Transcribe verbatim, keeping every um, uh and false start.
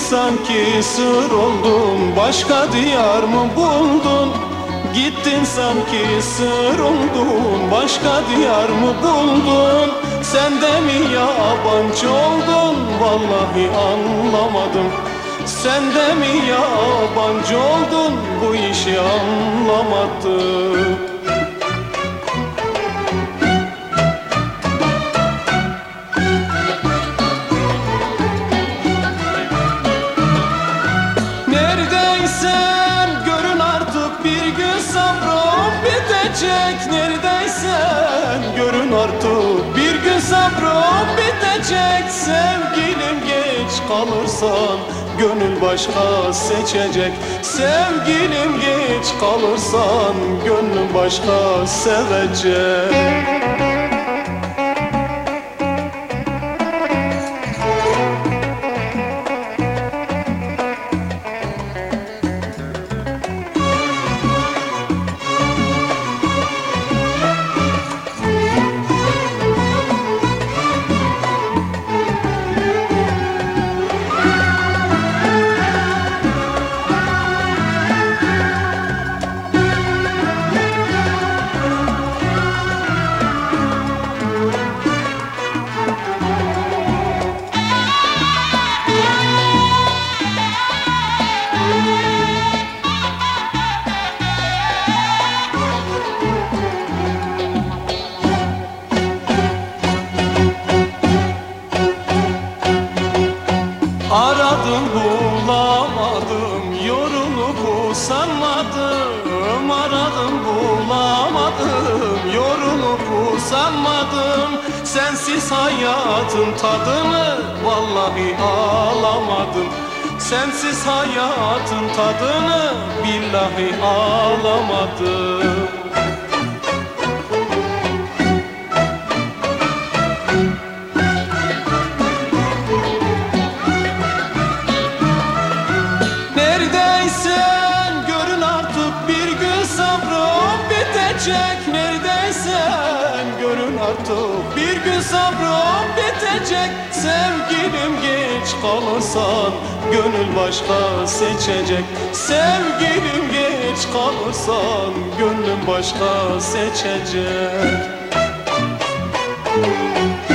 sanki sır oldun, başka diyar mı buldun? Gittin sanki sır oldun, başka diyar mı buldun? Sen de mi yabancı oldun? Vallahi anlamadım. Sen de mi yabancı oldun? Bu işi anlamadım. Neredeysen görün artık, bir gün sabrım bitecek. Neredeysen görün artık, bir gün sabrım bitecek. Sevgilim geç kalırsan gönül başka seçecek. Sevgilim geç kalırsan gönlüm başka sevecek. Aradım bulamadım, yorulup usanmadım. Aradım bulamadım, yorulup usanmadım. Sensiz hayatın tadını vallahi alamadım. Sensiz hayatın tadını billahi alamadım. Neredeysen görün artık, bir gün sabrım bitecek. Neredeysen görün artık, bir gün sabrım bitecek. Sevgilim geç kalırsan gönül başka seçecek. Sevgilim geç kalırsan gönlüm başka seçecek.